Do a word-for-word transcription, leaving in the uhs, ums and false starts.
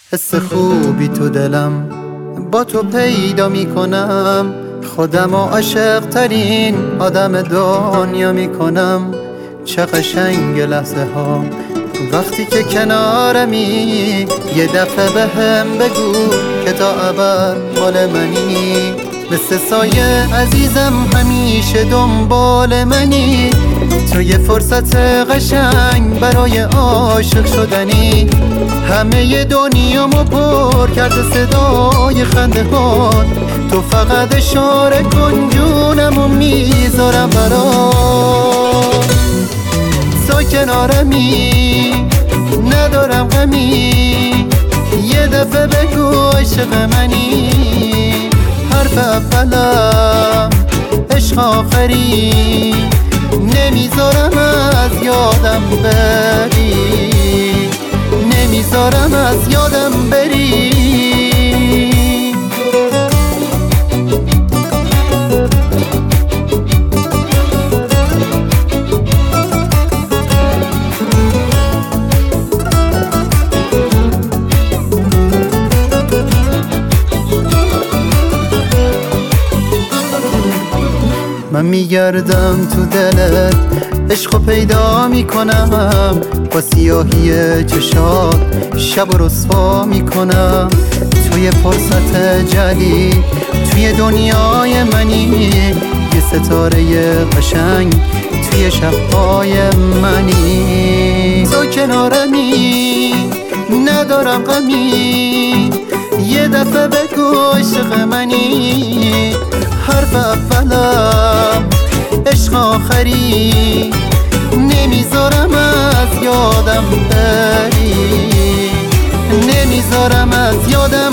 حس خوبی تو دلم با تو پیدا میکنم، خودم و عاشق ترین آدم دنیا میکنم. چه قشنگ لحظه ها وقتی که کنارمی، یه دفعه به هم بگو که تا ابد مال منی. مثل سایه عزیزم همیشه دنبال منی، تو یه فرصت قشنگ برای عاشق شدنی. همه دنیامو پر کرده صدای خنده ها، تو فقط اشاره کن جونمو میذارم برات. تو کنارمی ندارم غمی، یه دفعه بگو عشق منی. حرف اولم عشق آخری، نمیذارم از یادم بری، نمیذارم از یادم بری. من میگردم تو دلت، عشقو پیدا میکنم، با سیاهی چشات شب و رسوا میکنم. توی فرصت جدید توی دنیای منی، یه ستاره قشنگ توی شبهای منی. تو کنارمی ندارم غمی، یه دفعه بگو عشق منی. حرف اولم عشق آخری، نمیذارم از یادم بری، نمیذارم از یادم